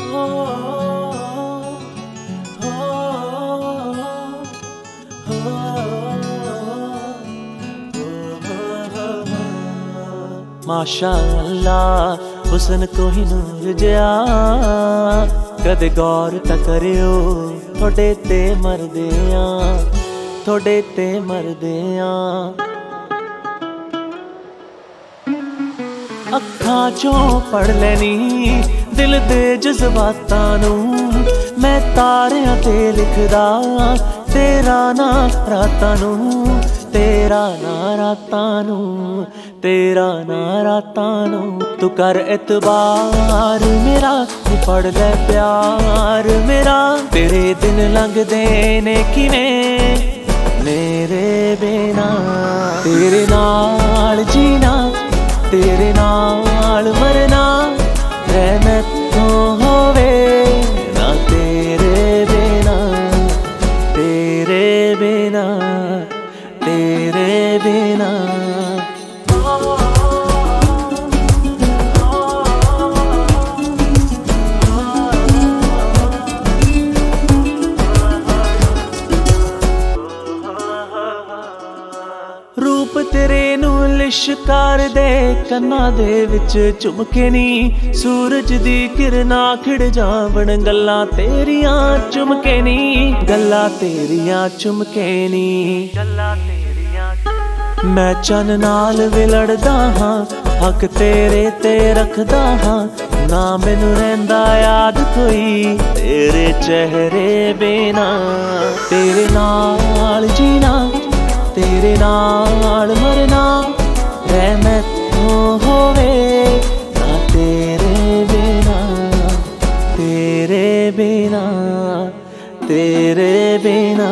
माशा अल्लाह हुस्न कोई नूर जिया कदे गौर ता करियो थोड़े ते मरदे थोड़े ते मरदे अखां चों पढ़ लैनी दिल दे जज्बातां नू मैं तारियां ते लिखदा तेरा ना रातां नू तेरा ना रातां नू तेरा ना रातां नू तू कर एतबार मेरा तू पढ़ ले प्यार मेरा तेरे दिन लंघदे ने किवें मेरे बिना तेरे नाल जीना तेरे नाल मरना रहमत तो होवे ना तेरे बिना तेरे बिना तेरे बिना रूप तेरे नू लिशकार दे कन्ना दे विच चुमके नी सूरज दी किरना खिड़ जावण गल्लां तेरियां चुमके नी गल्लां तेरियां चुमके नी मैं चन नाल विलड़दा हां हक तेरे ते रखदा हां ना मैनू रहिंदा याद कोई तेरे चेहरे बिना तेरे नाल जीना तेरे नाल मरना रहमत तो होवे ना तेरे बिना तेरे बिना तेरे बिना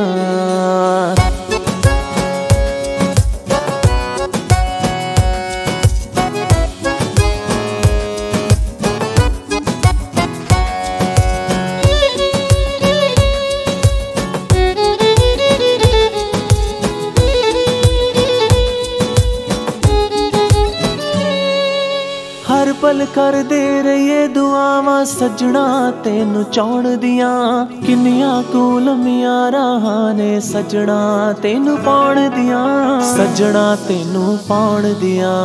हर पल कर दे रहिए दुआवां सजना तेनू चाहण दियां किन्नियां कू लम्मियां राहां ने सजना तेनू पाउण दियां सजना तेनू पाउण दियां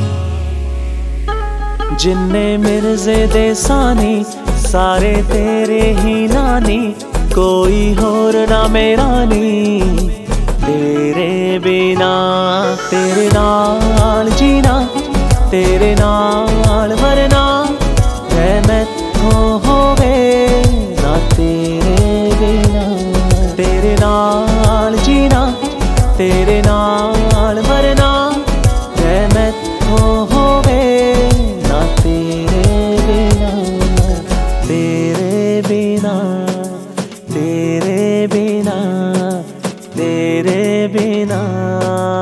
जिन्ने मिर्जे दे सानी सारे तेरे ही नानी कोई होर ना मेरा नी तेरे बिना तेरे नाल जीना तेरे नाल मरना रहमत तो होवे ना तेरे बिना तेरे नाल जीना तेरे नाल मरना रहमत तो होवे ना तेरे बिना तेरे बिना तेरे बिना तेरे बिना